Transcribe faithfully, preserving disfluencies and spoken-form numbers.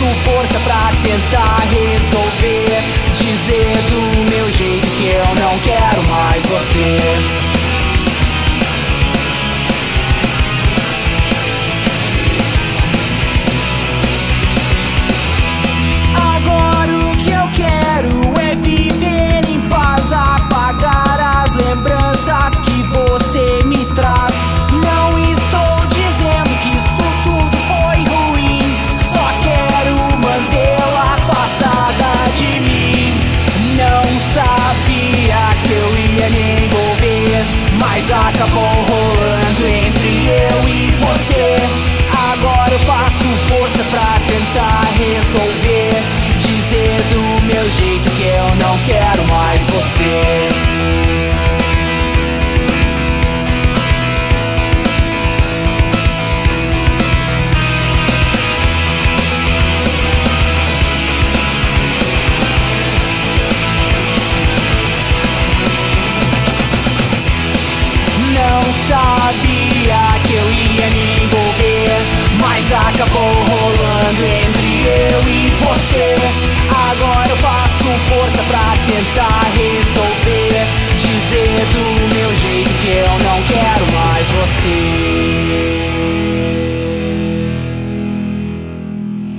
força pra tentar resolver, dizer do meu jeito que eu não quero mais você. Que você me traz. Não estou dizendo que isso tudo foi ruim, só quero mantê-la afastada de mim. Não sabia que eu ia me envolver, mas acabou rolando entre eu e você. Agora eu faço força pra tentar resolver, dizer do meu jeito que eu não quero mais você. Não sabia que eu ia me envolver, mas acabou rolando entre eu e você. Agora eu faço força pra tentar resolver,